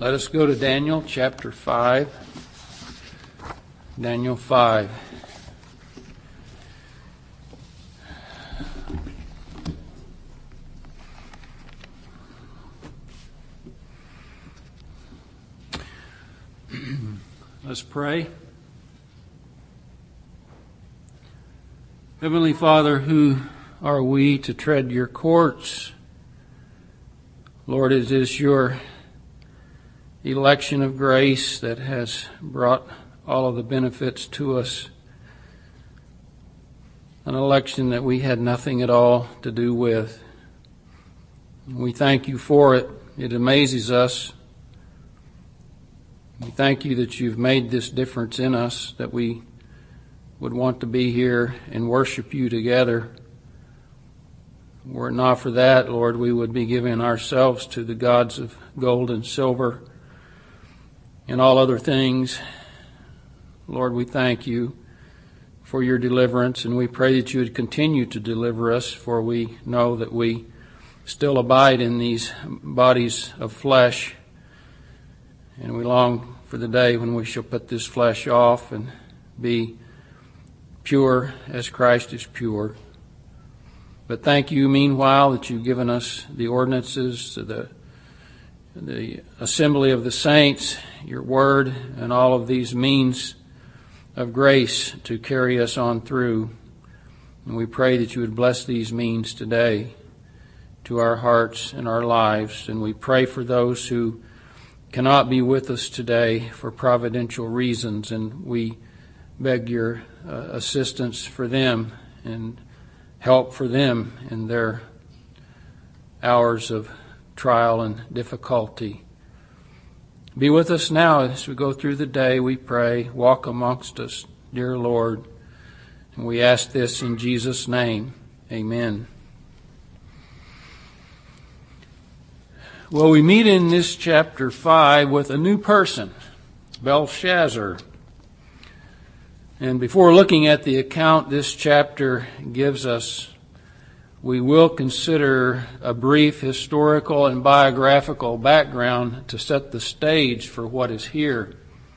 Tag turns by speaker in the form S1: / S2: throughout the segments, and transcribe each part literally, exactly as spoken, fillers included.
S1: Let us go to Daniel chapter five. Daniel five. Let's pray. Heavenly Father, who are we to tread your courts? Lord, it is your election of grace that has brought all of the benefits to us. An election that we had nothing at all to do with. We thank you for it. It amazes us. We thank you that you've made this difference in us, that we would want to be here and worship you together. Were it not for that, Lord, we would be giving ourselves to the gods of gold and silver and all other things. Lord, we thank you for your deliverance, and we pray that you would continue to deliver us, for we know that we still abide in these bodies of flesh, and we long for the day when we shall put this flesh off and be pure as Christ is pure. But thank you, meanwhile, that you've given us the ordinances, the the assembly of the saints, your word, and all of these means of grace to carry us on through. And we pray that you would bless these means today to our hearts and our lives. And we pray for those who cannot be with us today for providential reasons, and we beg your uh, assistance for them and help for them in their hours of trial and difficulty. Be with us now as we go through the day, we pray. Walk amongst us, dear Lord. And we ask this in Jesus' name. Amen. Well, we meet in this chapter five with a new person, Belshazzar. And before looking at the account this chapter gives us, we will consider a brief historical and biographical background to set the stage for what is here.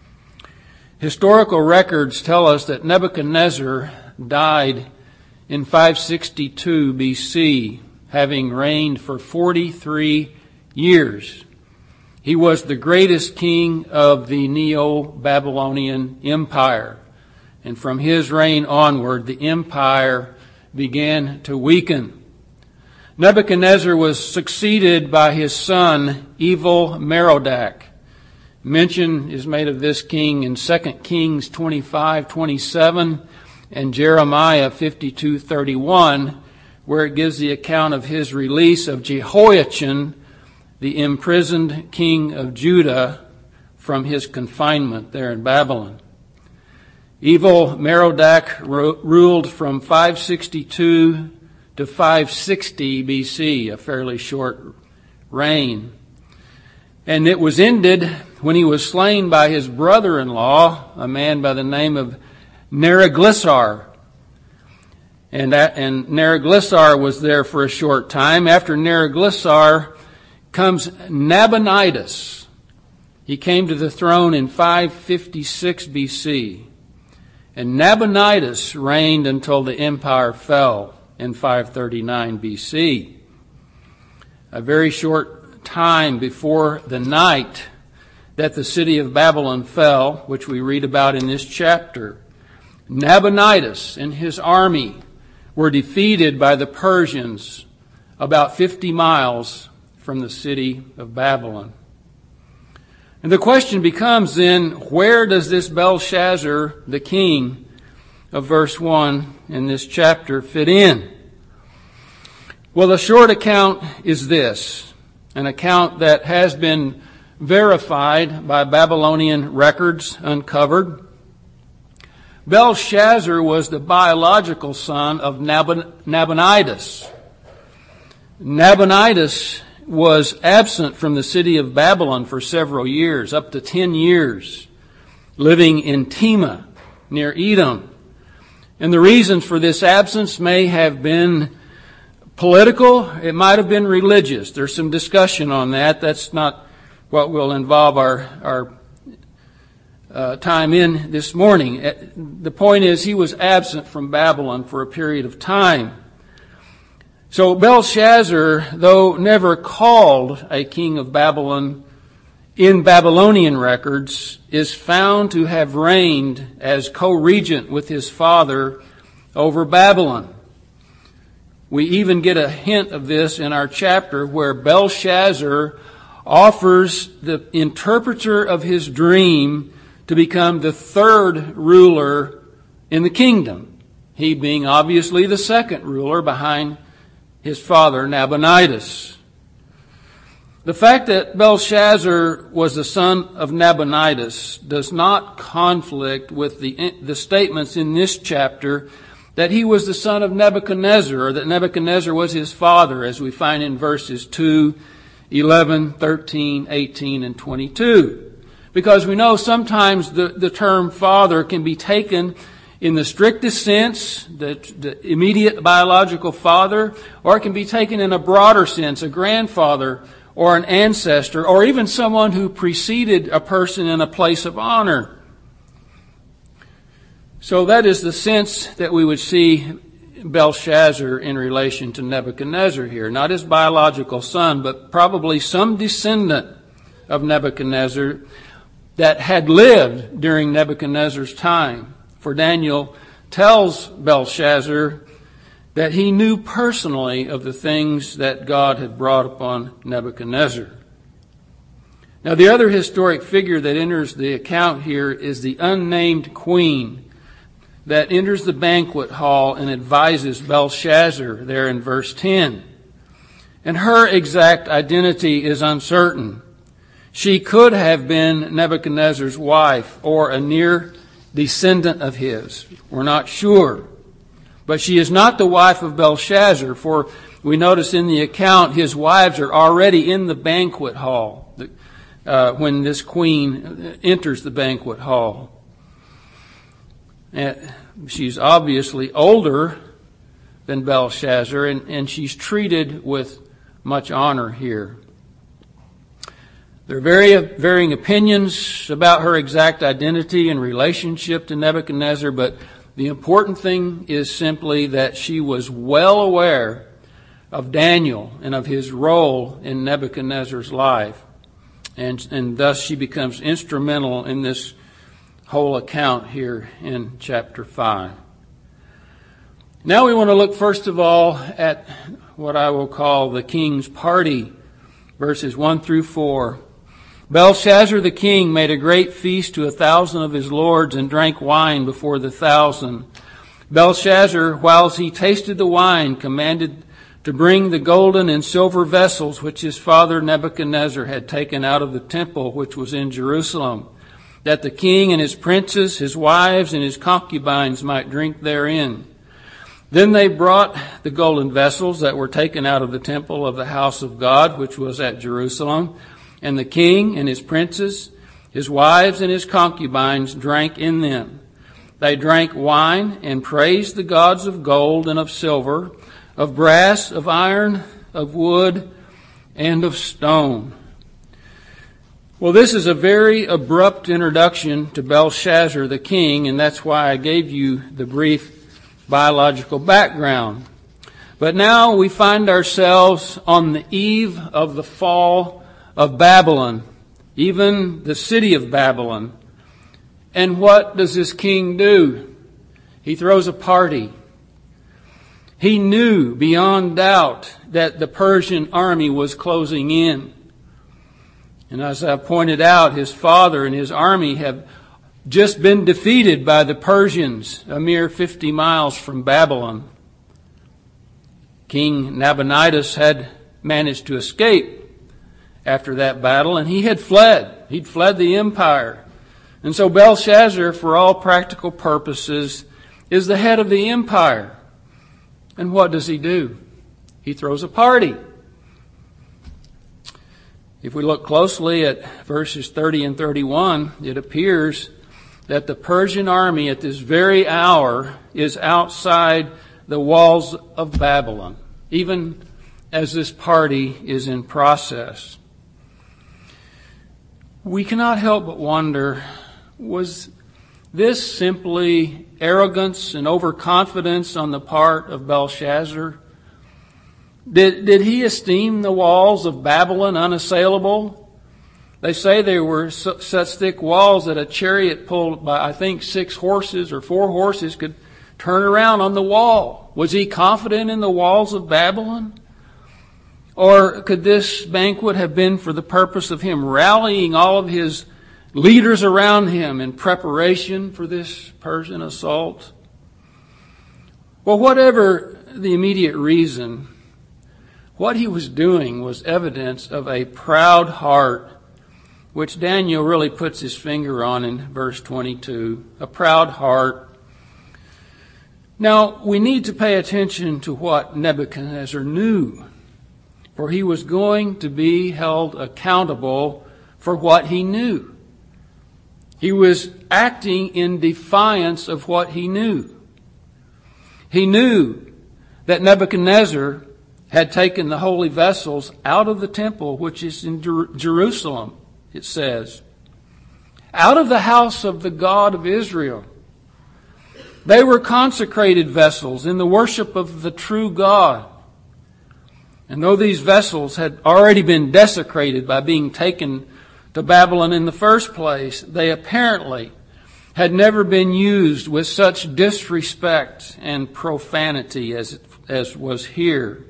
S1: Historical records tell us that Nebuchadnezzar died in five sixty-two B C, having reigned for forty-three years. He was the greatest king of the Neo-Babylonian Empire. And from his reign onward, the empire began to weaken. Nebuchadnezzar was succeeded by his son, Evil-Merodach. Mention is made of this king in Second Kings twenty-five twenty-seven and Jeremiah fifty-two thirty-one, where it gives the account of his release of Jehoiachin, the imprisoned king of Judah, from his confinement there in Babylon. Evil-Merodach ruled from five sixty-two to five sixty B C, a fairly short reign. And it was ended when he was slain by his brother-in-law, a man by the name of Neriglissar. And, and Neriglissar was there for a short time. After Neriglissar comes Nabonidus. He came to the throne in five fifty-six B C. And Nabonidus reigned until the empire fell in five thirty-nine B C. A very short time before the night that the city of Babylon fell, which we read about in this chapter, Nabonidus and his army were defeated by the Persians about fifty miles from the city of Babylon. And the question becomes then, where does this Belshazzar, the king of verse one in this chapter, fit in? Well, the short account is this, an account that has been verified by Babylonian records uncovered. Belshazzar was the biological son of Nabon- Nabonidus. Nabonidus was absent from the city of Babylon for several years, up to ten years, living in Tema, near Edom. And the reasons for this absence may have been political. It might have been religious. There's some discussion on that. That's not what will involve our, our uh, time in this morning. The point is, he was absent from Babylon for a period of time. So Belshazzar, though never called a king of Babylon in Babylonian records, is found to have reigned as co-regent with his father over Babylon. We even get a hint of this in our chapter where Belshazzar offers the interpreter of his dream to become the third ruler in the kingdom, he being obviously the second ruler behind his father Nabonidus. The fact that Belshazzar was the son of Nabonidus does not conflict with the, the statements in this chapter that he was the son of Nebuchadnezzar, or that Nebuchadnezzar was his father, as we find in verses two, eleven, thirteen, eighteen, and twenty-two. Because we know sometimes the, the term father can be taken in the strictest sense, the, the immediate biological father, or it can be taken in a broader sense, a grandfather, or an ancestor, or even someone who preceded a person in a place of honor. So that is the sense that we would see Belshazzar in relation to Nebuchadnezzar here. Not his biological son, but probably some descendant of Nebuchadnezzar that had lived during Nebuchadnezzar's time. For Daniel tells Belshazzar that he knew personally of the things that God had brought upon Nebuchadnezzar. Now, the other historic figure that enters the account here is the unnamed queen that enters the banquet hall and advises Belshazzar there in verse ten. And her exact identity is uncertain. She could have been Nebuchadnezzar's wife or a near descendant of his. We're not sure. But she is not the wife of Belshazzar, for we notice in the account his wives are already in the banquet hall uh, when this queen enters the banquet hall. And she's obviously older than Belshazzar, and, and she's treated with much honor here. There are very varying opinions about her exact identity and relationship to Nebuchadnezzar, but the important thing is simply that she was well aware of Daniel and of his role in Nebuchadnezzar's life. And, and thus she becomes instrumental in this whole account here in chapter five. Now we want to look first of all at what I will call the king's party, verses one through four. Belshazzar the king made a great feast to a thousand of his lords and drank wine before the thousand. Belshazzar, whilst he tasted the wine, commanded to bring the golden and silver vessels which his father Nebuchadnezzar had taken out of the temple which was in Jerusalem, that the king and his princes, his wives, and his concubines might drink therein. Then they brought the golden vessels that were taken out of the temple of the house of God, which was at Jerusalem, and the king and his princes, his wives, and his concubines drank in them. They drank wine and praised the gods of gold and of silver, of brass, of iron, of wood, and of stone. Well, this is a very abrupt introduction to Belshazzar the king, and that's why I gave you the brief biological background. But now we find ourselves on the eve of the fall of Babylon, even the city of Babylon. And what does this king do? He throws a party. He knew beyond doubt that the Persian army was closing in. And as I pointed out, his father and his army have just been defeated by the Persians a mere fifty miles from Babylon. King Nabonidus had managed to escape after that battle, and he had fled. He'd fled the empire. And so Belshazzar, for all practical purposes, is the head of the empire. And what does he do? He throws a party. If we look closely at verses thirty and thirty-one, it appears that the Persian army at this very hour is outside the walls of Babylon, even as this party is in process. We cannot help but wonder, was this simply arrogance and overconfidence on the part of Belshazzar? Did, did he esteem the walls of Babylon unassailable? They say they were su- such thick walls that a chariot pulled by, I think, six horses or four horses could turn around on the wall. Was he confident in the walls of Babylon? Or could this banquet have been for the purpose of him rallying all of his leaders around him in preparation for this Persian assault? Well, whatever the immediate reason, what he was doing was evidence of a proud heart, which Daniel really puts his finger on in verse twenty-two, a proud heart. Now, we need to pay attention to what Nebuchadnezzar knew, for he was going to be held accountable for what he knew. He was acting in defiance of what he knew. He knew that Nebuchadnezzar had taken the holy vessels out of the temple, which is in Jer- Jerusalem, it says, out of the house of the God of Israel. They were consecrated vessels in the worship of the true God. And though these vessels had already been desecrated by being taken to Babylon in the first place, they apparently had never been used with such disrespect and profanity as, as was here.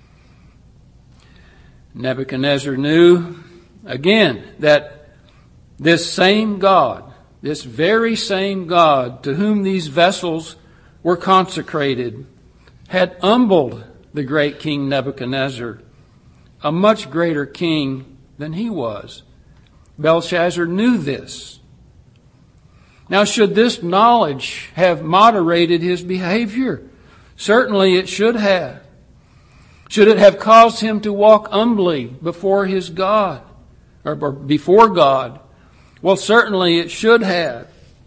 S1: Nebuchadnezzar knew, again, that this same God, this very same God to whom these vessels were consecrated, had humbled the great King Nebuchadnezzar, a much greater king than he was. Belshazzar knew this. Now, should this knowledge have moderated his behavior? Certainly it should have. Should it have caused him to walk humbly before his God, or before God? Well, certainly it should have.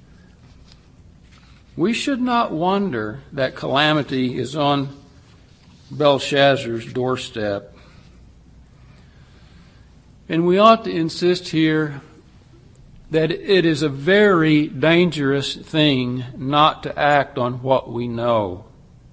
S1: We should not wonder that calamity is on Belshazzar's doorstep. And we ought to insist here that it is a very dangerous thing not to act on what we know.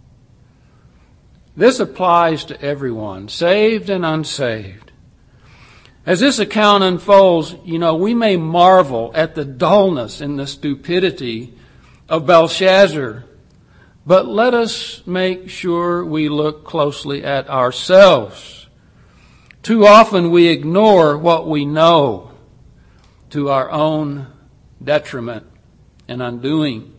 S1: This applies to everyone, saved and unsaved. As this account unfolds, you know, we may marvel at the dullness and the stupidity of Belshazzar, but let us make sure we look closely at ourselves. Too often we ignore what we know to our own detriment and undoing.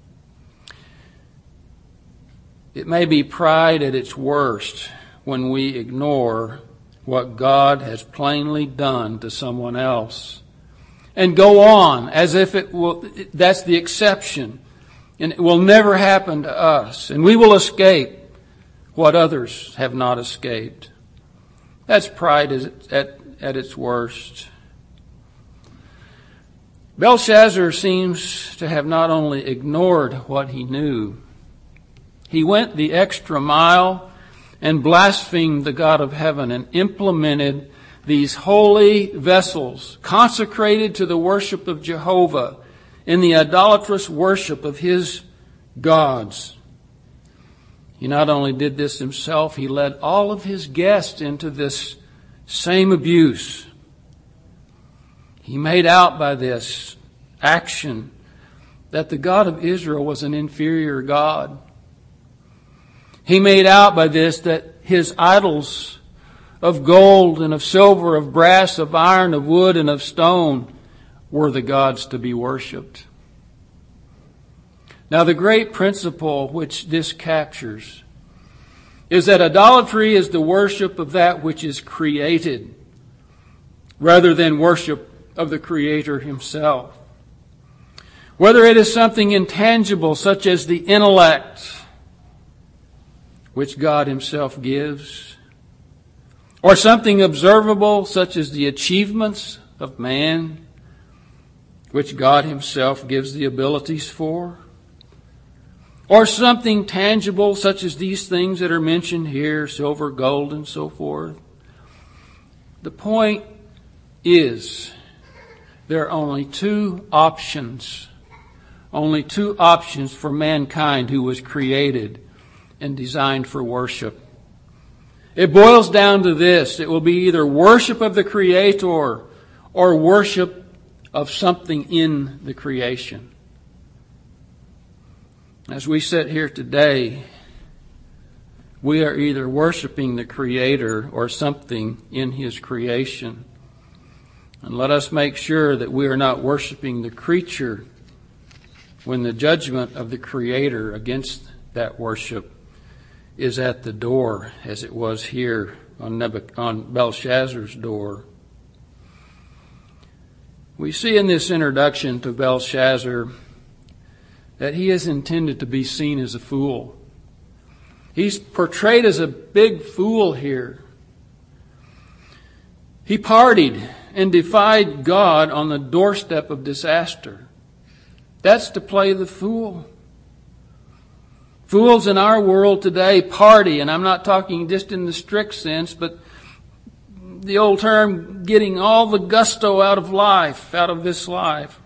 S1: It may be pride at its worst when we ignore what God has plainly done to someone else and go on as if it will, that's the exception, and it will never happen to us, and we will escape what others have not escaped. That's pride at, at its worst. Belshazzar seems to have not only ignored what he knew, he went the extra mile and blasphemed the God of heaven and implemented these holy vessels consecrated to the worship of Jehovah in the idolatrous worship of his gods. He not only did this himself, he led all of his guests into this same abuse. He made out by this action that the God of Israel was an inferior God. He made out by this that his idols of gold and of silver, of brass, of iron, of wood, and of stone were the gods to be worshipped. Now, the great principle which this captures is that idolatry is the worship of that which is created rather than worship of the Creator himself. Whether it is something intangible such as the intellect which God himself gives, or something observable such as the achievements of man which God himself gives the abilities for, or something tangible such as these things that are mentioned here, silver, gold, and so forth. The point is there are only two options, only two options for mankind who was created and designed for worship. It boils down to this. It will be either worship of the Creator or worship of something in the creation. As we sit here today, we are either worshiping the Creator or something in His creation. And let us make sure that we are not worshiping the creature when the judgment of the Creator against that worship is at the door, as it was here on, Nebuch- on Belshazzar's door. We see in this introduction to Belshazzar that he is intended to be seen as a fool. He's portrayed as a big fool here. He partied and defied God on the doorstep of disaster. That's to play the fool. Fools in our world today party, and I'm not talking just in the strict sense, but the old term, getting all the gusto out of life, out of this life.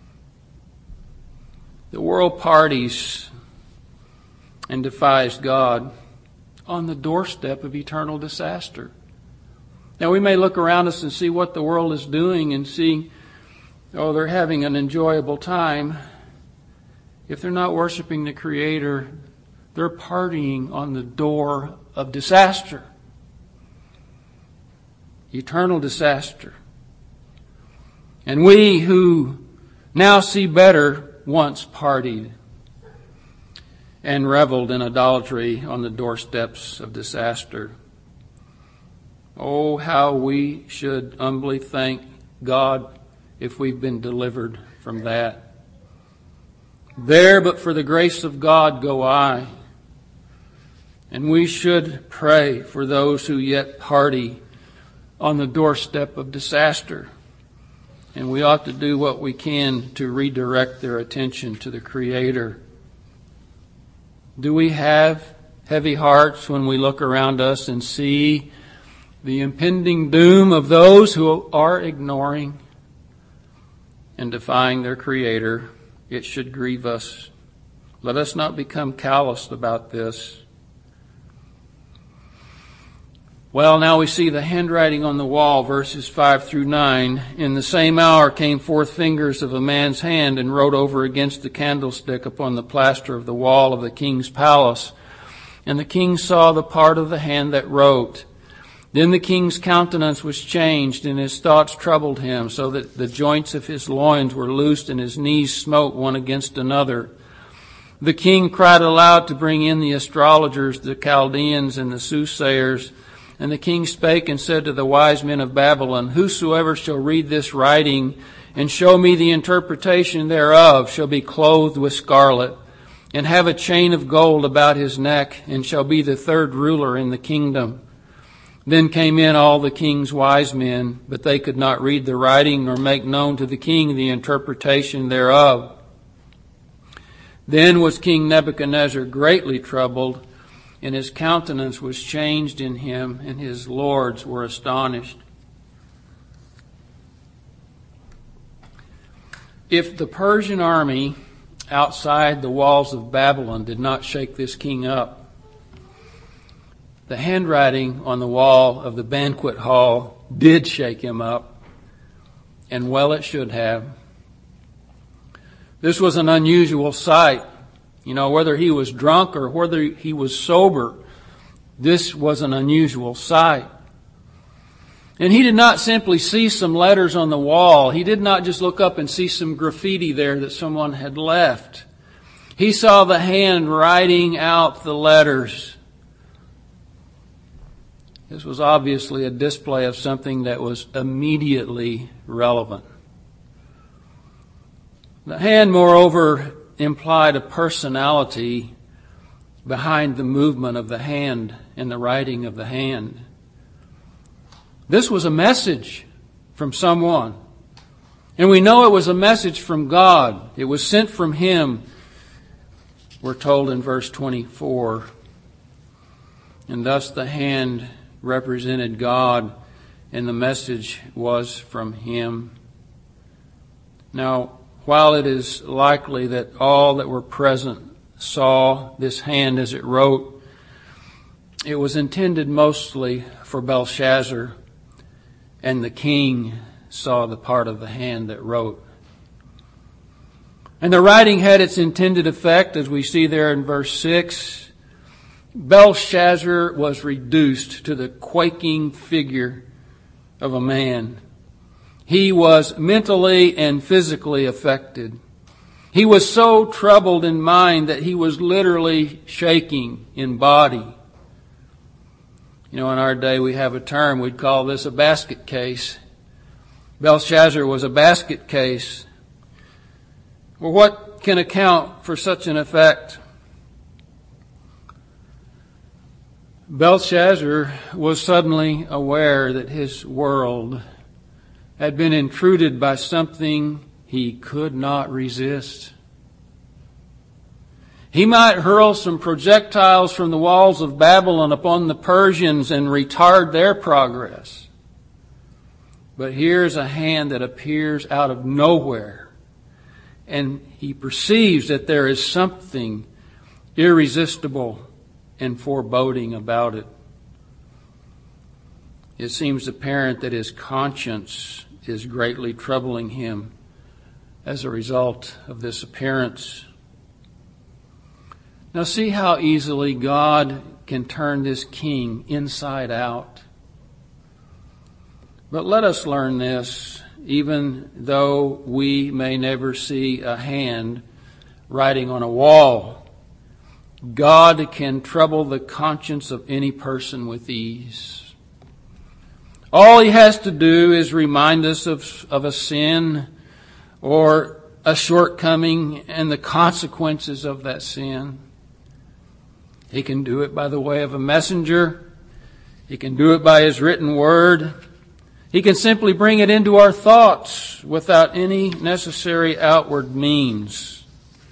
S1: The world parties and defies God on the doorstep of eternal disaster. Now we may look around us and see what the world is doing and see, oh, they're having an enjoyable time. If they're not worshiping the Creator, they're partying on the door of disaster. Eternal disaster. And we who now see better once partied and reveled in idolatry on the doorsteps of disaster. Oh, how we should humbly thank God if we've been delivered from that. There, but for the grace of God, go I. And we should pray for those who yet party on the doorstep of disaster. And we ought to do what we can to redirect their attention to the Creator. Do we have heavy hearts when we look around us and see the impending doom of those who are ignoring and defying their Creator? It should grieve us. Let us not become calloused about this. Well, now we see the handwriting on the wall, verses five through nine. In the same hour came forth fingers of a man's hand and wrote over against the candlestick upon the plaster of the wall of the king's palace. And the king saw the part of the hand that wrote. Then the king's countenance was changed, and his thoughts troubled him, so that the joints of his loins were loosed, and his knees smote one against another. The king cried aloud to bring in the astrologers, the Chaldeans, and the soothsayers. And the king spake and said to the wise men of Babylon, Whosoever shall read this writing and show me the interpretation thereof shall be clothed with scarlet, and have a chain of gold about his neck, and shall be the third ruler in the kingdom. Then came in all the king's wise men, but they could not read the writing nor make known to the king the interpretation thereof. Then was King Nebuchadnezzar greatly troubled, and his countenance was changed in him, and his lords were astonished. If the Persian army outside the walls of Babylon did not shake this king up, the handwriting on the wall of the banquet hall did shake him up, and well it should have. This was an unusual sight. You know, whether he was drunk or whether he was sober, this was an unusual sight. And he did not simply see some letters on the wall. He did not just look up and see some graffiti there that someone had left. He saw the hand writing out the letters. This was obviously a display of something that was immediately relevant. The hand, moreover, implied a personality behind the movement of the hand and the writing of the hand. This was a message from someone. And we know it was a message from God. It was sent from Him, we're told in verse twenty-four. And thus the hand represented God, and the message was from Him. Now, while it is likely that all that were present saw this hand as it wrote, it was intended mostly for Belshazzar, and the king saw the part of the hand that wrote. And the writing had its intended effect, as we see there in verse six. Belshazzar was reduced to the quaking figure of a man. He was mentally and physically affected. He was so troubled in mind that he was literally shaking in body. You know, in our day we have a term, we'd call this a basket case. Belshazzar was a basket case. Well, what can account for such an effect? Belshazzar was suddenly aware that his world had been intruded by something he could not resist. He might hurl some projectiles from the walls of Babylon upon the Persians and retard their progress. But here's a hand that appears out of nowhere, and he perceives that there is something irresistible and foreboding about it. It seems apparent that his conscience is greatly troubling him as a result of this appearance. Now see how easily God can turn this king inside out. But let us learn this, even though we may never see a hand writing on a wall. God can trouble the conscience of any person with ease. All he has to do is remind us of, of a sin or a shortcoming and the consequences of that sin. He can do it by the way of a messenger. He can do it by his written word. He can simply bring it into our thoughts without any necessary outward means.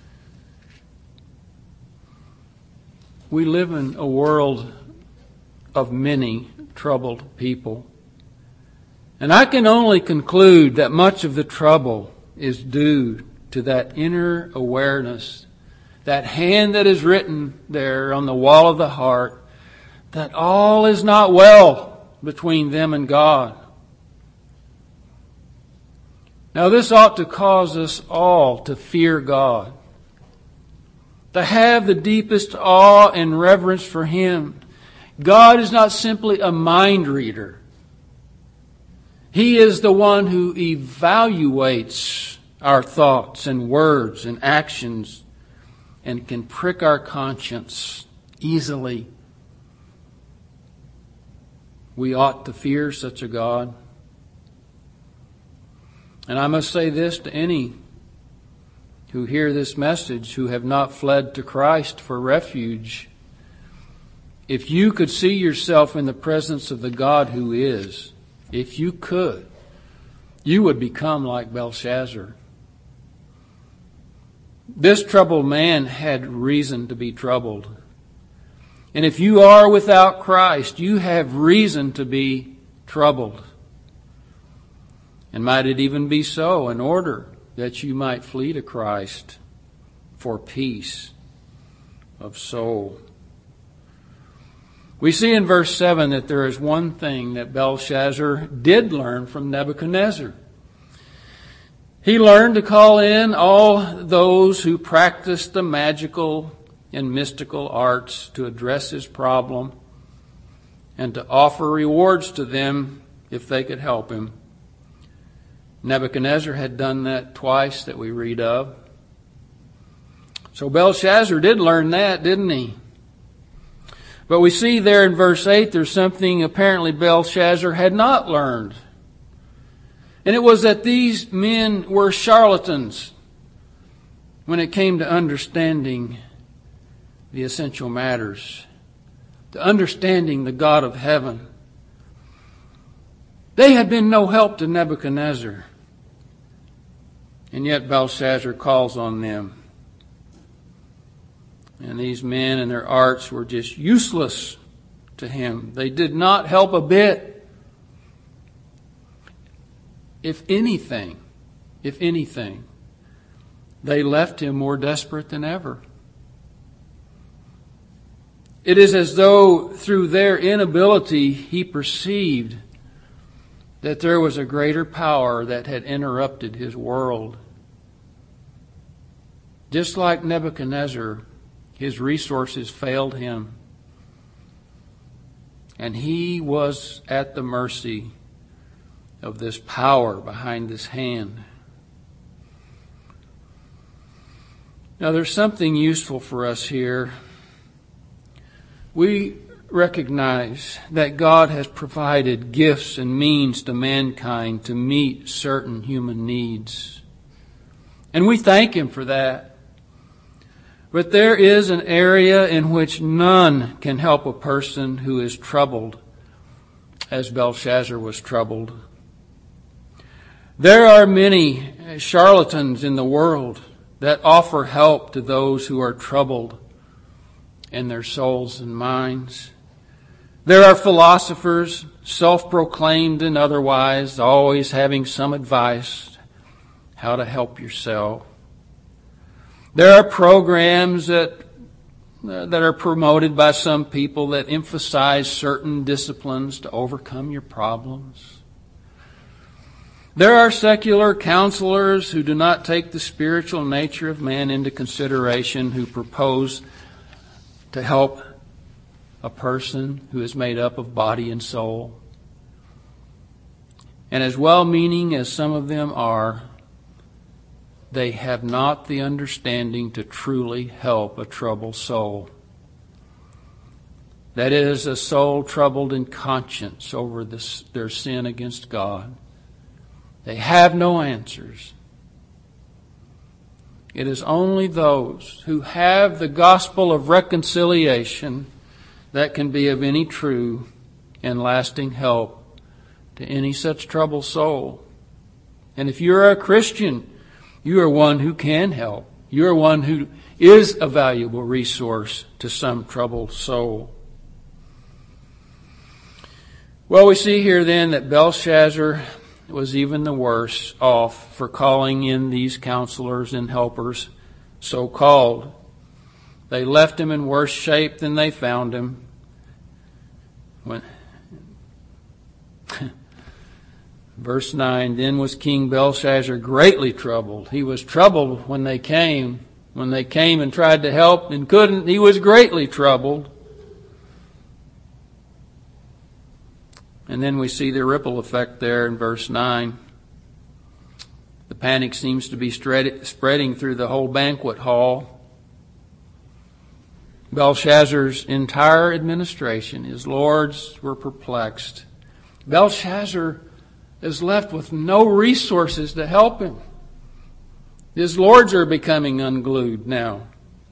S1: We live in a world of many troubled people. And I can only conclude that much of the trouble is due to that inner awareness, that hand that is written there on the wall of the heart, that all is not well between them and God. Now this ought to cause us all to fear God, to have the deepest awe and reverence for Him. God is not simply a mind reader. He is the one who evaluates our thoughts and words and actions and can prick our conscience easily. We ought to fear such a God. And I must say this to any who hear this message who have not fled to Christ for refuge. If you could see yourself in the presence of the God who is, if you could, you would become like Belshazzar. This troubled man had reason to be troubled. And if you are without Christ, you have reason to be troubled. And might it even be so in order that you might flee to Christ for peace of soul. We see in verse seven that there is one thing that Belshazzar did learn from Nebuchadnezzar. He learned to call in all those who practiced the magical and mystical arts to address his problem and to offer rewards to them if they could help him. Nebuchadnezzar had done that twice that we read of. So Belshazzar did learn that, didn't he? But we see there in verse eight there's something apparently Belshazzar had not learned. And it was that these men were charlatans when it came to understanding the essential matters, to understanding the God of heaven. They had been no help to Nebuchadnezzar. And yet Belshazzar calls on them. And these men and their arts were just useless to him. They did not help a bit. If anything, If anything, they left him more desperate than ever. It is as though through their inability he perceived that there was a greater power that had interrupted his world. Just like Nebuchadnezzar, his resources failed him, and he was at the mercy of this power behind his hand. Now, there's something useful for us here. We recognize that God has provided gifts and means to mankind to meet certain human needs. And we thank Him for that. But there is an area in which none can help a person who is troubled, as Belshazzar was troubled. There are many charlatans in the world that offer help to those who are troubled in their souls and minds. There are philosophers, self-proclaimed and otherwise, always having some advice how to help yourself. There are programs that that are promoted by some people that emphasize certain disciplines to overcome your problems. There are secular counselors who do not take the spiritual nature of man into consideration, who propose to help a person who is made up of body and soul. And as well-meaning as some of them are, they have not the understanding to truly help a troubled soul. That is, a soul troubled in conscience over this, their sin against God. They have no answers. It is only those who have the gospel of reconciliation that can be of any true and lasting help to any such troubled soul. And if you're a Christian, you are one who can help. You are one who is a valuable resource to some troubled soul. Well, we see here then that Belshazzar was even the worse off for calling in these counselors and helpers, so-called. They left him in worse shape than they found him. When Verse nine, then was King Belshazzar greatly troubled. He was troubled when they came. When they came and tried to help and couldn't, he was greatly troubled. And then we see the ripple effect there in verse nine. The panic seems to be spreading through the whole banquet hall. Belshazzar's entire administration, his lords were perplexed. Belshazzar is left with no resources to help him. His lords are becoming unglued now.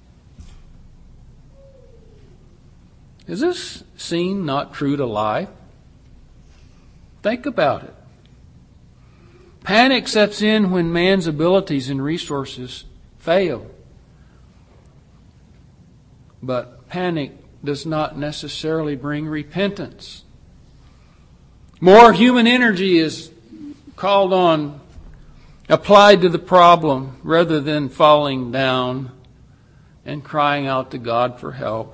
S1: Is this scene not true to life? Think about it. Panic sets in when man's abilities and resources fail. But panic does not necessarily bring repentance. More human energy is called on, applied to the problem, rather than falling down and crying out to God for help.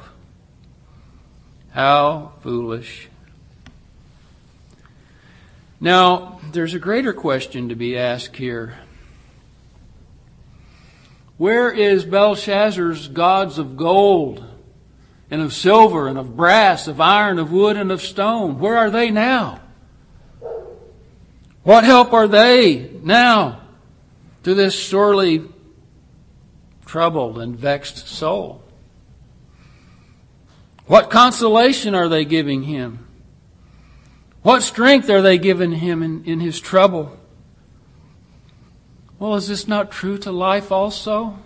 S1: How foolish. Now, there's a greater question to be asked here. Where is Belshazzar's gods of gold and of silver and of brass, of iron, of wood, and of stone? Where are they now? What help are they now to this sorely troubled and vexed soul? What consolation are they giving him? What strength are they giving him in, in his trouble? Well, is this not true to life also?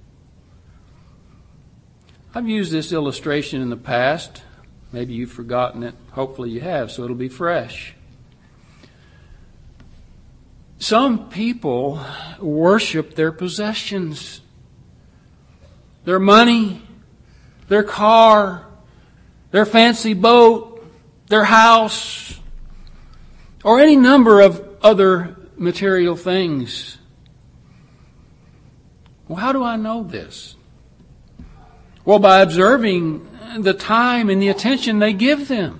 S1: I've used this illustration in the past. Maybe you've forgotten it. Hopefully you have, so it'll be fresh. Some people worship their possessions, their money, their car, their fancy boat, their house, or any number of other material things. Well, how do I know this? Well, by observing the time and the attention they give them.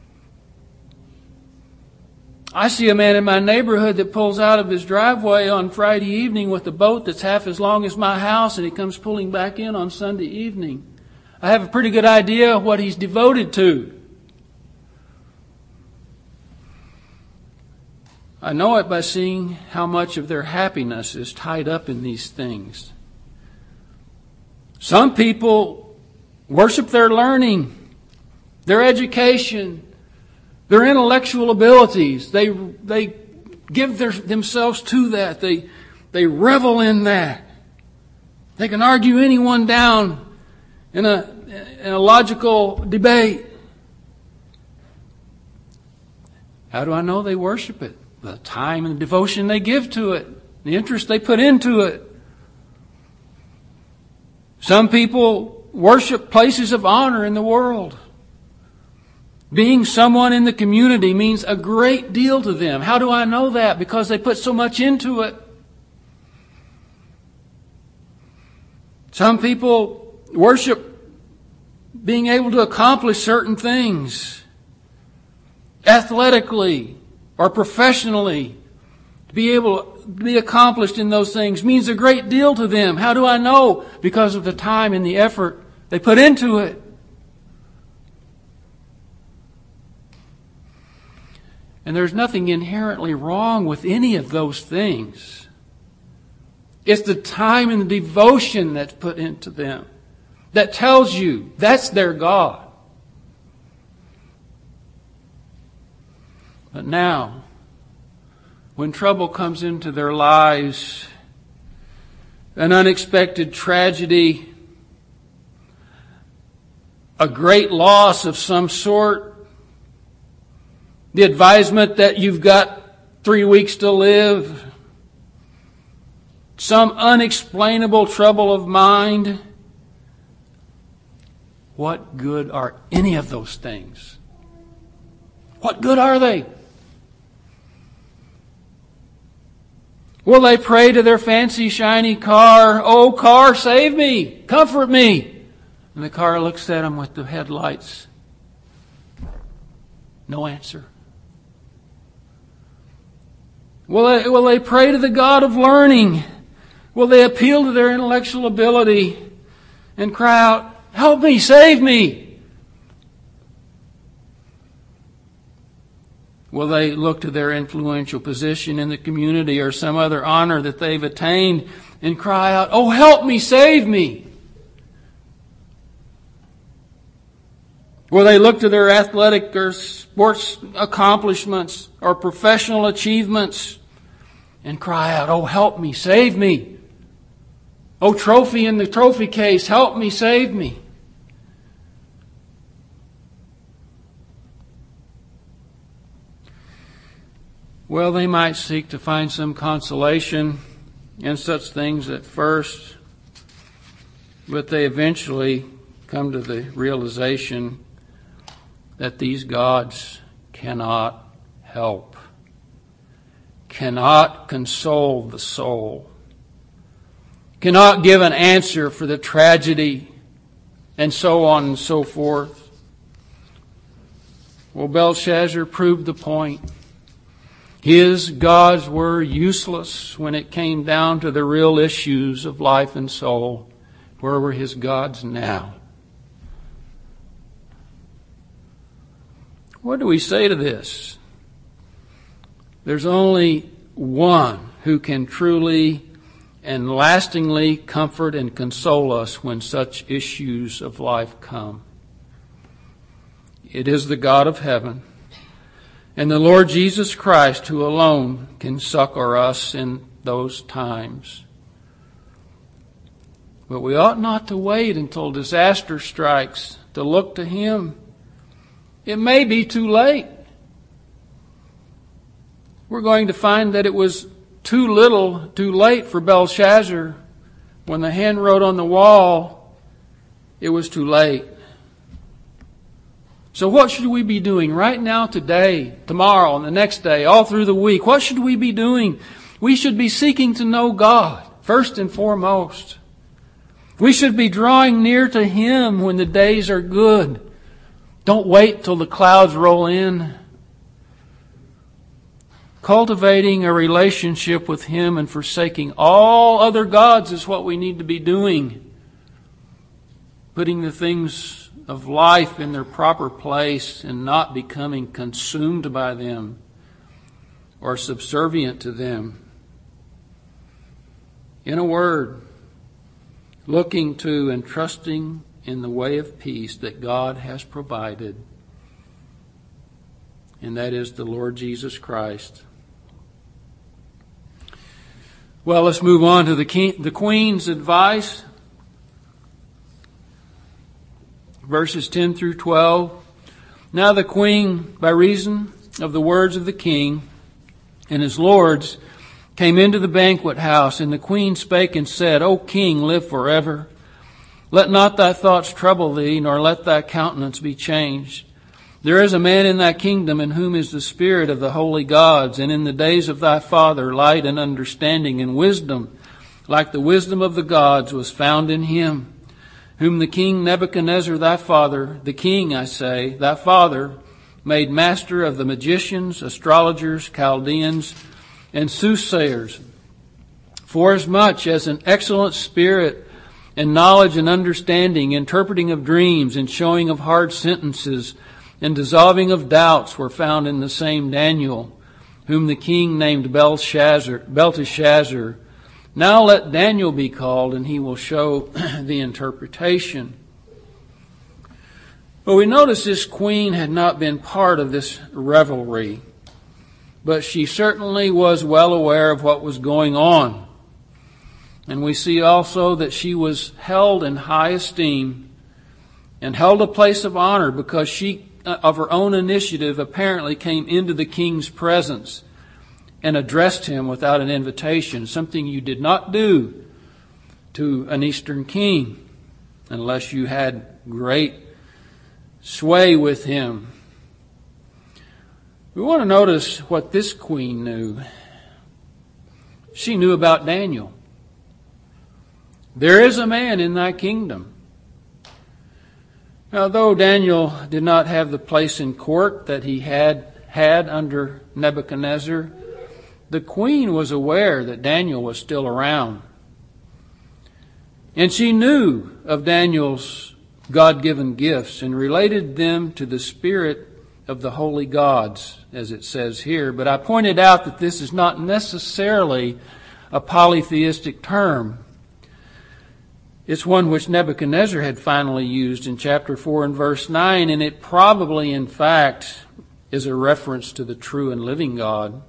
S1: I see a man in my neighborhood that pulls out of his driveway on Friday evening with a boat that's half as long as my house, and he comes pulling back in on Sunday evening. I have a pretty good idea of what he's devoted to. I know it by seeing how much of their happiness is tied up in these things. Some people worship their learning, their education, their intellectual abilities. They they give their, themselves to that. They they revel in that. They can argue anyone down in a in a logical debate. How do I know they worship it? The time and the devotion they give to it, the interest they put into it. Some people worship places of honor in the world. Being someone in the community means a great deal to them. How do I know that? Because they put so much into it. Some people worship being able to accomplish certain things athletically or professionally. To be able to be accomplished in those things means a great deal to them. How do I know? Because of the time and the effort they put into it. And there's nothing inherently wrong with any of those things. It's the time and the devotion that's put into them that tells you that's their God. But now, when trouble comes into their lives, an unexpected tragedy, a great loss of some sort, the advisement that you've got three weeks to live, some unexplainable trouble of mind, what good are any of those things? What good are they? Will they pray to their fancy, shiny car, "Oh, car, save me, comfort me"? And the car looks at them with the headlights. No answer. Will they, will they pray to the God of learning? Will they appeal to their intellectual ability and cry out, "Help me, save me"? Will they look to their influential position in the community or some other honor that they've attained and cry out, "Oh, help me, save me"? Will they look to their athletic or sports accomplishments or professional achievements and cry out, "Oh, help me, save me"? "Oh, trophy in the trophy case, help me, save me"? Well, they might seek to find some consolation in such things at first, but they eventually come to the realization that these gods cannot help, cannot console the soul, cannot give an answer for the tragedy, and so on and so forth. Well, Belshazzar proved the point. His gods were useless when it came down to the real issues of life and soul. Where were his gods now? What do we say to this? There's only one who can truly and lastingly comfort and console us when such issues of life come. It is the God of heaven, and the Lord Jesus Christ, who alone can succor us in those times. But we ought not to wait until disaster strikes to look to Him. It may be too late. We're going to find that it was too little, too late for Belshazzar. When the hand wrote on the wall, it was too late. So what should we be doing right now, today, tomorrow, and the next day, all through the week? What should we be doing? We should be seeking to know God first and foremost. We should be drawing near to Him when the days are good. Don't wait till the clouds roll in. Cultivating a relationship with Him and forsaking all other gods is what we need to be doing. Putting the things of life in their proper place and not becoming consumed by them or subservient to them. In a word, looking to and trusting in the way of peace that God has provided, and that is the Lord Jesus Christ. Well, let's move on to the king, the Queen's advice. Verses ten through twelve. Now the Queen, by reason of the words of the King and his lords, came into the banquet house, and the Queen spake and said, O King, live forever. Let not thy thoughts trouble thee, nor let thy countenance be changed. There is a man in thy kingdom in whom is the spirit of the holy gods, and in the days of thy father light and understanding and wisdom, like the wisdom of the gods, was found in him, whom the king Nebuchadnezzar thy father, the king, I say, thy father, made master of the magicians, astrologers, Chaldeans, and soothsayers. Forasmuch as an excellent spirit and knowledge and understanding, interpreting of dreams and showing of hard sentences and dissolving of doubts were found in the same Daniel, whom the king named Belshazzar, Belteshazzar. Now let Daniel be called, and he will show the interpretation. But we notice this queen had not been part of this revelry, but she certainly was well aware of what was going on. And we see also that she was held in high esteem and held a place of honor because she, of her own initiative, apparently came into the king's presence and addressed him without an invitation, something you did not do to an Eastern king unless you had great sway with him. We want to notice what this queen knew. She knew about Daniel. There is a man in thy kingdom. Now, though Daniel did not have the place in court that he had had under Nebuchadnezzar, the queen was aware that Daniel was still around. And she knew of Daniel's God-given gifts and related them to the spirit of the holy gods, as it says here. But I pointed out that this is not necessarily a polytheistic term. It's one which Nebuchadnezzar had finally used in chapter four and verse nine, and it probably, in fact, is a reference to the true and living God.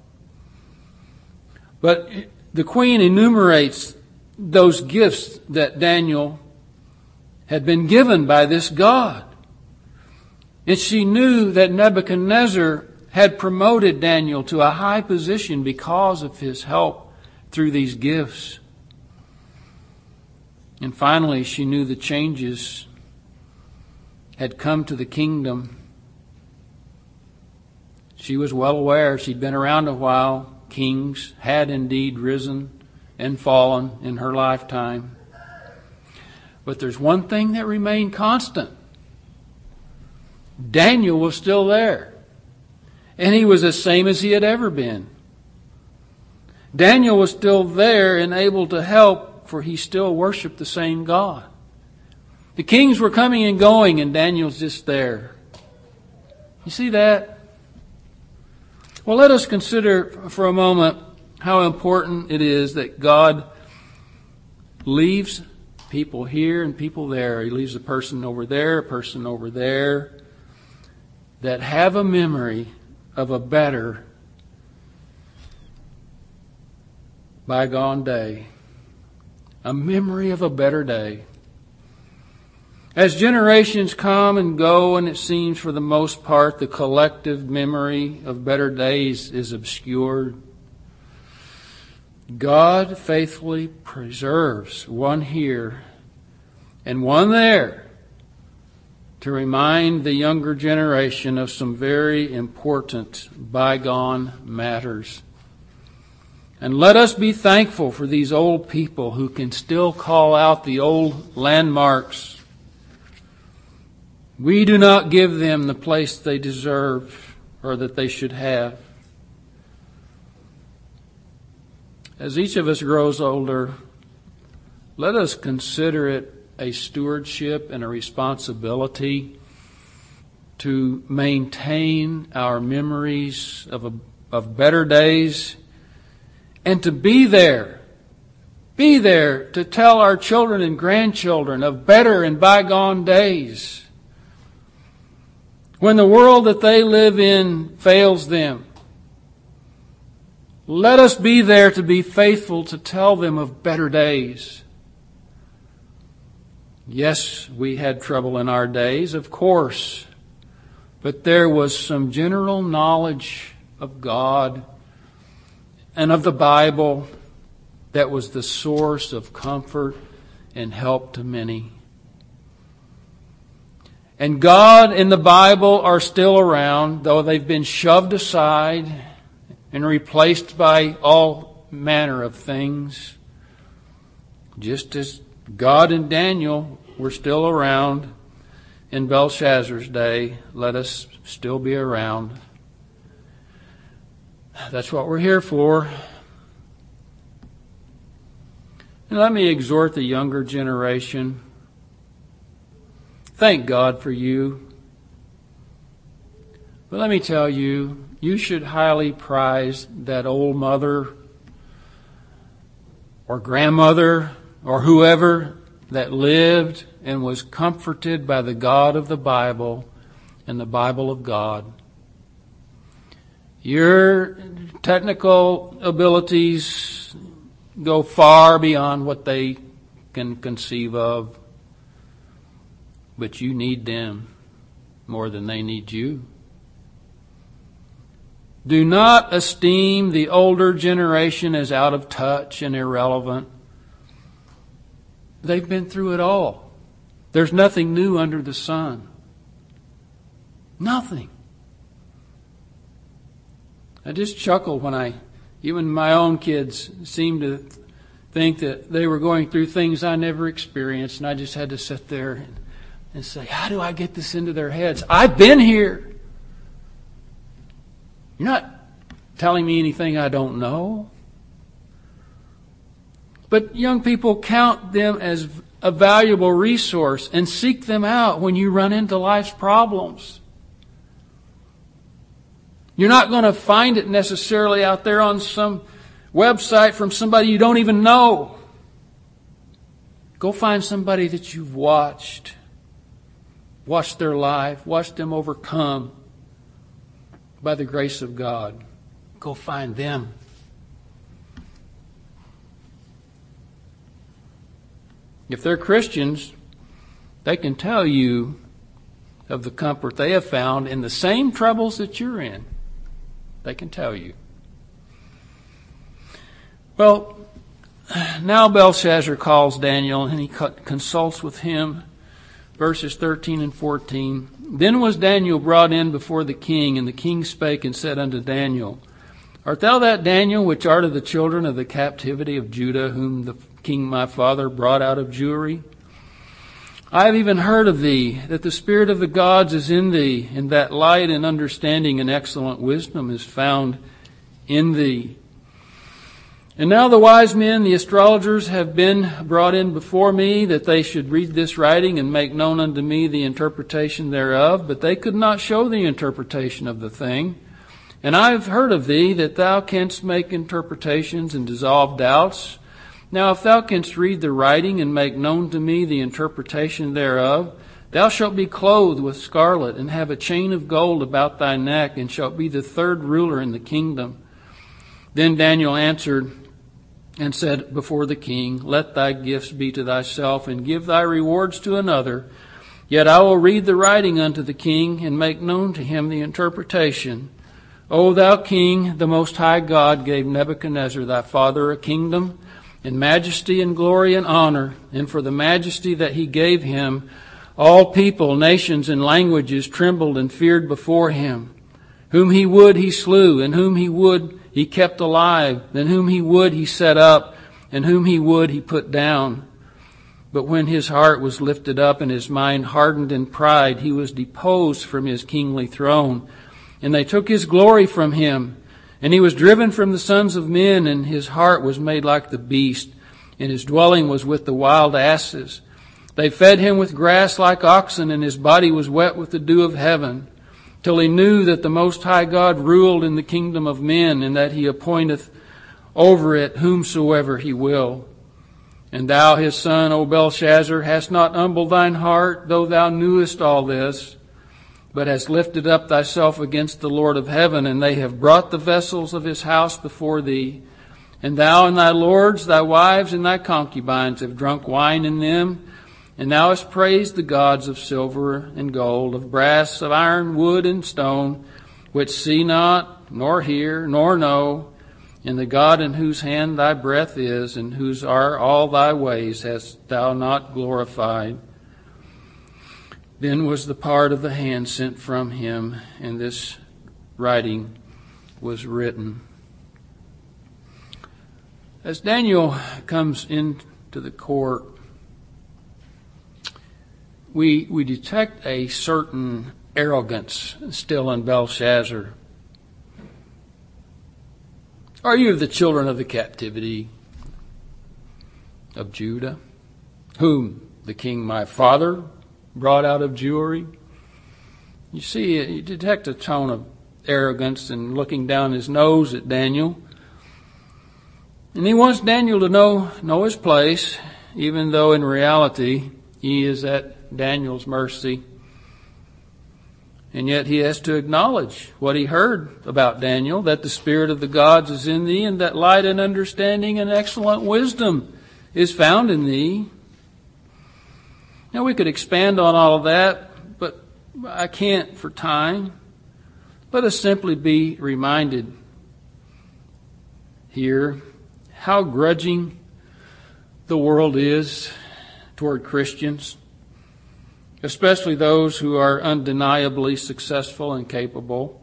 S1: But the queen enumerates those gifts that Daniel had been given by this God. And she knew that Nebuchadnezzar had promoted Daniel to a high position because of his help through these gifts. And finally, she knew the changes had come to the kingdom. She was well aware, she'd been around a while. Kings had indeed risen and fallen in her lifetime. But there's one thing that remained constant. Daniel was still there. And he was the same as he had ever been. Daniel was still there and able to help, for he still worshiped the same God. The kings were coming and going, and Daniel's just there. You see that? Well, let us consider for a moment how important it is that God leaves people here and people there. He leaves a person over there, a person over there, that have a memory of a better bygone day. A memory of a better day. As generations come and go, and it seems for the most part the collective memory of better days is obscured, God faithfully preserves one here and one there to remind the younger generation of some very important bygone matters. And let us be thankful for these old people who can still call out the old landmarks. We do not give them the place they deserve or that they should have. As each of us grows older, let us consider it a stewardship and a responsibility to maintain our memories of a, of better days and to be there. Be there to tell our children and grandchildren of better and bygone days. When the world that they live in fails them, let us be there to be faithful to tell them of better days. Yes, we had trouble in our days, of course, but there was some general knowledge of God and of the Bible that was the source of comfort and help to many. And God and the Bible are still around, though they've been shoved aside and replaced by all manner of things. Just as God and Daniel were still around in Belshazzar's day, let us still be around. That's what we're here for. And let me exhort the younger generation. Thank God for you. But let me tell you, you should highly prize that old mother or grandmother or whoever that lived and was comforted by the God of the Bible and the Bible of God. Your technical abilities go far beyond what they can conceive of, but you need them more than they need you. Do not esteem the older generation as out of touch and irrelevant. They've been through it all. There's nothing new under the sun. Nothing. I just chuckle when I, even my own kids seem to think that they were going through things I never experienced, and I just had to sit there and, and say, how do I get this into their heads? I've been here. You're not telling me anything I don't know. But young people, count them as a valuable resource and seek them out when you run into life's problems. You're not going to find it necessarily out there on some website from somebody you don't even know. Go find somebody that you've watched. Watch their life. Watch them overcome by the grace of God. Go find them. If they're Christians, they can tell you of the comfort they have found in the same troubles that you're in. They can tell you. Well, now Belshazzar calls Daniel and he consults with him. Verses thirteen and fourteen. Then was Daniel brought in before the king, and the king spake and said unto Daniel, Art thou that Daniel which art of the children of the captivity of Judah, whom the king my father brought out of Jewry? I have even heard of thee, that the spirit of the gods is in thee, and that light and understanding and excellent wisdom is found in thee. And now the wise men, the astrologers, have been brought in before me, that they should read this writing and make known unto me the interpretation thereof. But they could not show the interpretation of the thing. And I have heard of thee, that thou canst make interpretations and dissolve doubts. Now if thou canst read the writing and make known to me the interpretation thereof, thou shalt be clothed with scarlet, and have a chain of gold about thy neck, and shalt be the third ruler in the kingdom. Then Daniel answered and said before the king, Let thy gifts be to thyself, and give thy rewards to another. Yet I will read the writing unto the king, and make known to him the interpretation. O thou king, the most high God gave Nebuchadnezzar thy father a kingdom, and majesty and glory and honor, and for the majesty that he gave him, all people, nations, and languages trembled and feared before him. Whom he would he slew, and whom he would he kept alive. Then whom he would he set up, and whom he would he put down. But when his heart was lifted up and his mind hardened in pride, he was deposed from his kingly throne. And they took his glory from him. And he was driven from the sons of men, and his heart was made like the beast, and his dwelling was with the wild asses. They fed him with grass like oxen, and his body was wet with the dew of heaven, till he knew that the Most High God ruled in the kingdom of men, and that he appointeth over it whomsoever he will. And thou, his son, O Belshazzar, hast not humbled thine heart, though thou knewest all this, but hast lifted up thyself against the Lord of heaven, and they have brought the vessels of his house before thee. And thou and thy lords, thy wives, and thy concubines have drunk wine in them, and thou hast praised the gods of silver and gold, of brass, of iron, wood, and stone, which see not, nor hear, nor know, and the God in whose hand thy breath is, and whose are all thy ways, hast thou not glorified. Then was the part of the hand sent from him, and this writing was written. As Daniel comes into the court, we we detect a certain arrogance still in Belshazzar. Are you the children of the captivity of Judah, whom the king my father brought out of Jewry? You see, you detect a tone of arrogance and looking down his nose at Daniel. And he wants Daniel to know, know his place, even though in reality he is at Daniel's mercy. And yet he has to acknowledge what he heard about Daniel, that the spirit of the gods is in thee, and that light and understanding and excellent wisdom is found in thee. Now, we could expand on all of that, but I can't for time. Let us simply be reminded here how grudging the world is toward Christians, especially those who are undeniably successful and capable.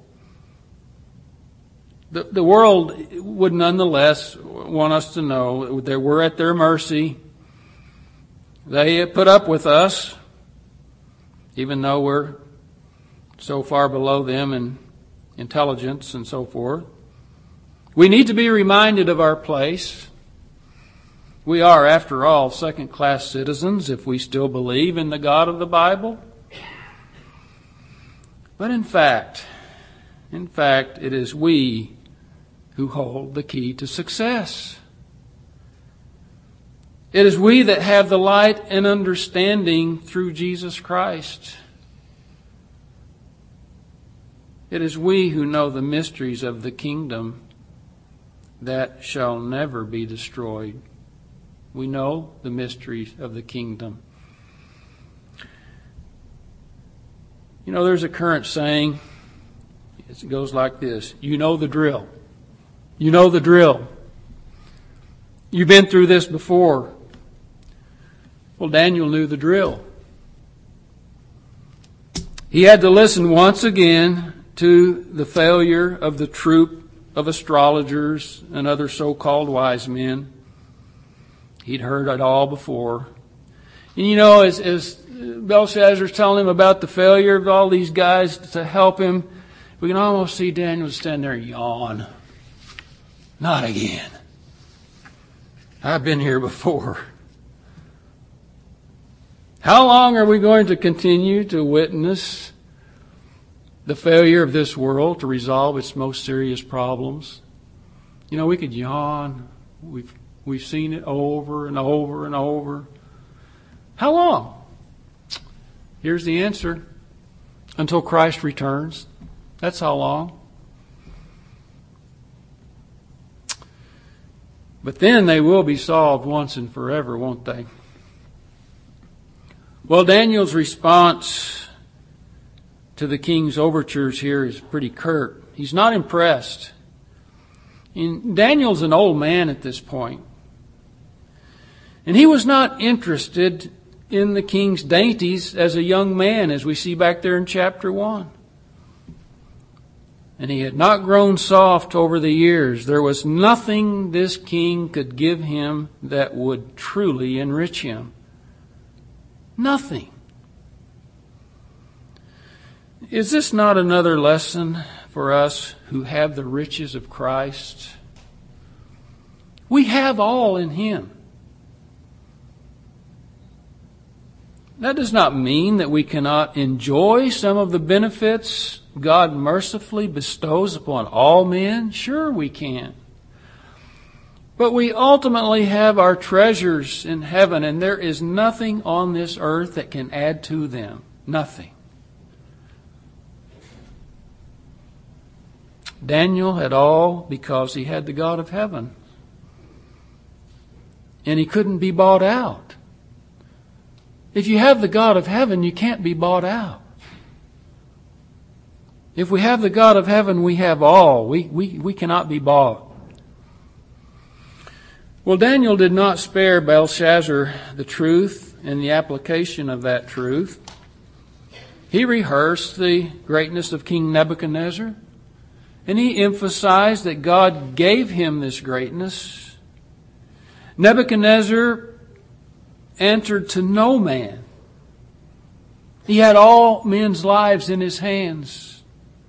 S1: The, the world would nonetheless want us to know that we're at their mercy. They put up with us, even though we're so far below them in intelligence and so forth. We need to be reminded of our place. We are, after all, second-class citizens if we still believe in the God of the Bible. But in fact, in fact, it is we who hold the key to success. It is we that have the light and understanding through Jesus Christ. It is we who know the mysteries of the kingdom that shall never be destroyed. We know the mysteries of the kingdom. You know, there's a current saying. It goes like this. You know the drill. You know the drill. You've been through this before. Well, Daniel knew the drill. He had to listen once again to the failure of the troop of astrologers and other so-called wise men. He'd heard it all before. And you know, as, as Belshazzar's telling him about the failure of all these guys to help him, we can almost see Daniel stand there and yawn. Not again. I've been here before. How long are we going to continue to witness the failure of this world to resolve its most serious problems? You know, we could yawn. We've we've seen it over and over and over. How long? Here's the answer. Until Christ returns. That's how long. But then they will be solved once and forever, won't they? Well, Daniel's response to the king's overtures here is pretty curt. He's not impressed. And Daniel's an old man at this point. And he was not interested in the king's dainties as a young man, as we see back there in chapter one. and he had not grown soft over the years. There was nothing this king could give him that would truly enrich him. Nothing. Is this not another lesson for us who have the riches of Christ? We have all in Him. That does not mean that we cannot enjoy some of the benefits God mercifully bestows upon all men. Sure we can. But we ultimately have our treasures in heaven, and there is nothing on this earth that can add to them. Nothing. Daniel had all because he had the God of heaven. And he couldn't be bought out. If you have the God of heaven, you can't be bought out. If we have the God of heaven, we have all. We, we, we cannot be bought. Well, Daniel did not spare Belshazzar the truth and the application of that truth. He rehearsed the greatness of King Nebuchadnezzar, and he emphasized that God gave him this greatness. Nebuchadnezzar answered to no man. He had all men's lives in his hands.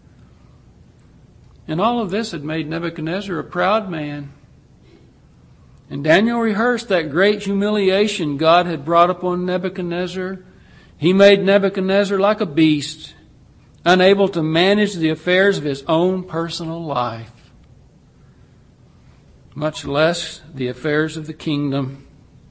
S1: And all of this had made Nebuchadnezzar a proud man. And Daniel rehearsed that great humiliation God had brought upon Nebuchadnezzar. He made Nebuchadnezzar like a beast, unable to manage the affairs of his own personal life, much less the affairs of the kingdom.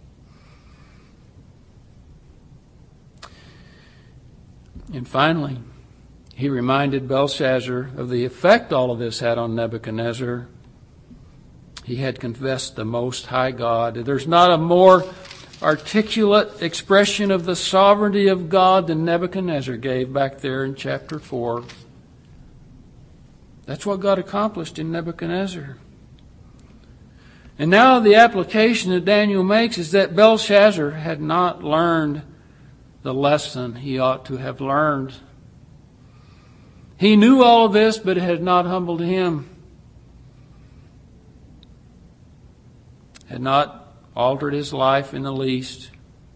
S1: And finally, he reminded Belshazzar of the effect all of this had on Nebuchadnezzar. He had confessed the Most High God. There's not a more articulate expression of the sovereignty of God than Nebuchadnezzar gave back there in chapter four. That's what God accomplished in Nebuchadnezzar. And now the application that Daniel makes is that Belshazzar had not learned the lesson he ought to have learned. He knew all of this, but it had not humbled him. Had not altered his life in the least.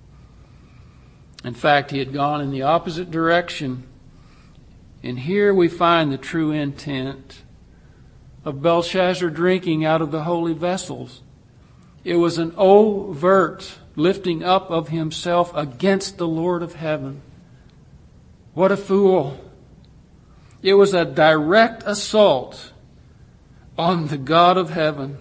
S1: In fact, he had gone in the opposite direction. And here we find the true intent of Belshazzar drinking out of the holy vessels. It was an overt lifting up of himself against the Lord of heaven. What a fool. It was a direct assault on the God of heaven.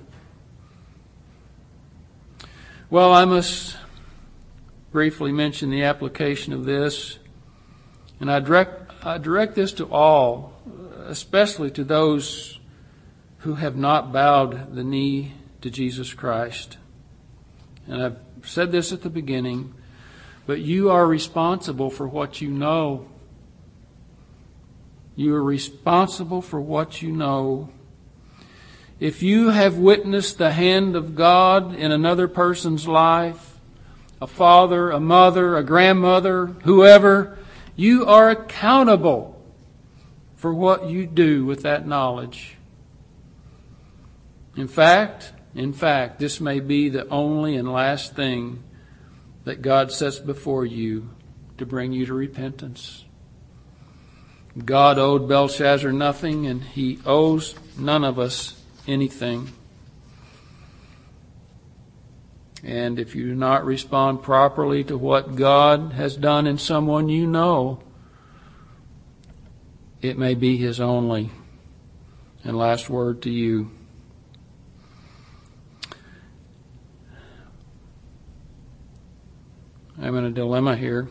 S1: Well, I must briefly mention the application of this. And I direct, I direct this to all, especially to those who have not bowed the knee to Jesus Christ. And I've said this at the beginning, but you are responsible for what you know. You are responsible for what you know. If you have witnessed the hand of God in another person's life, a father, a mother, a grandmother, whoever, you are accountable for what you do with that knowledge. In fact, in fact, this may be the only and last thing that God sets before you to bring you to repentance. God owed Belshazzar nothing, and he owes none of us anything. And if you do not respond properly to what God has done in someone you know, it may be His only and last word to you. I'm in a dilemma here.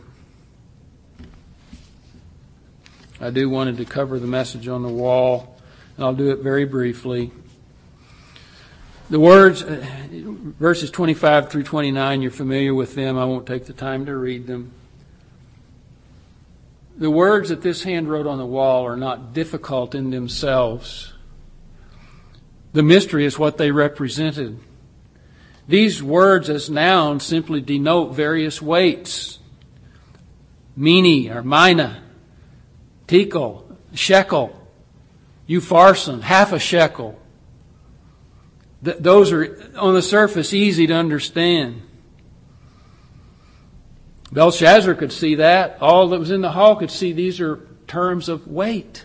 S1: I do wanted to cover the message on the wall, and I'll do it very briefly. The words, uh, verses twenty-five through twenty-nine, you're familiar with them. I won't take the time to read them. The words that this hand wrote on the wall are not difficult in themselves. The mystery is what they represented. These words as nouns simply denote various weights. Mini or mina, tekel, shekel. Upharsin, half a shekel. Th- those are, on the surface, easy to understand. Belshazzar could see that. All that was in the hall could see these are terms of weight.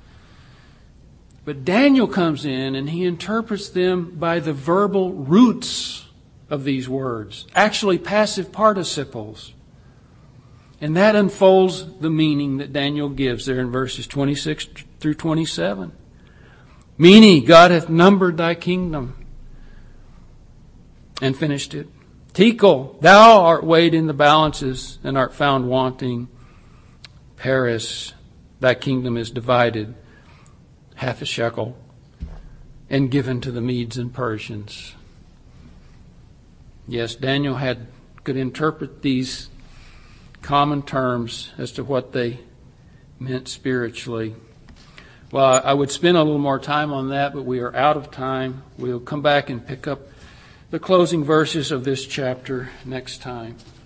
S1: But Daniel comes in and he interprets them by the verbal roots of these words, actually passive participles. And that unfolds the meaning that Daniel gives there in verses twenty-six through twenty-seven. Meaning, God hath numbered thy kingdom and finished it. Tekel, thou art weighed in the balances and art found wanting. Paris, thy kingdom is divided, half a shekel, and given to the Medes and Persians. Yes, Daniel had could interpret these common terms as to what they meant spiritually. Well, I would spend a little more time on that, but we are out of time. We'll come back and pick up the closing verses of this chapter next time.